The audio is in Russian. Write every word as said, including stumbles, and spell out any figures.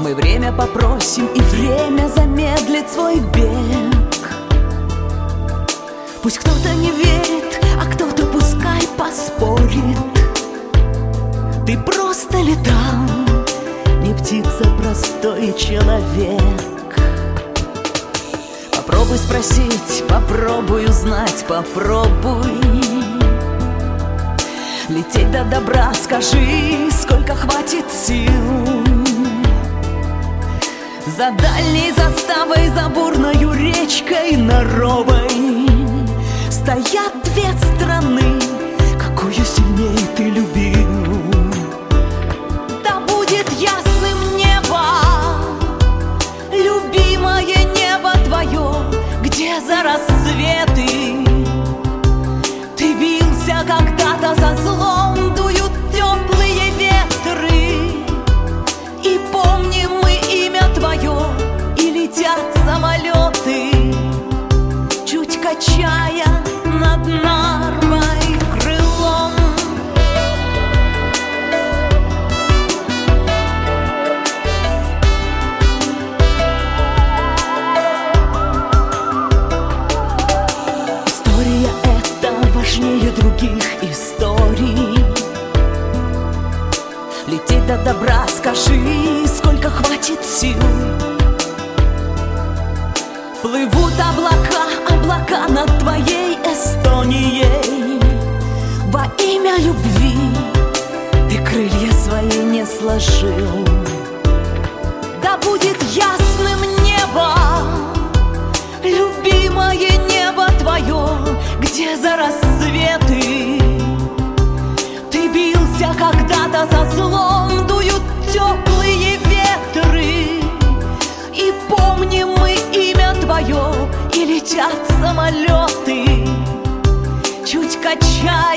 Мы время попросим, и время замедлит свой бег. Пусть кто-то не верит, а кто-то пускай поспорит. Ты просто летал, не птица, простой человек. Попробуй спросить, попробуй узнать, попробуй лететь до добра, скажи, сколько хватит сил. За дальней заставой, за бурною речкой Наровой стоят две страны, какую сильней ты любил. Да будет ясным небо, любимое небо твое, где за рассветы ты бился когда-то за злом, дуют теплые ветры. И помним мы имя твое, и летят самолеты, чуть качая над Нарвой крылом. История эта важнее других историй. Лететь до добра, скажи, сколько хватит сил. Плывут облака, облака над твоей Эстонией. Во имя любви ты крылья свои не сложил. Да будет ясным небо, любимое небо твое, где за рассветы ты бился когда-то за злом, дуют теплые ветры. И помним мы имя твое, и летят самолеты, чуть качая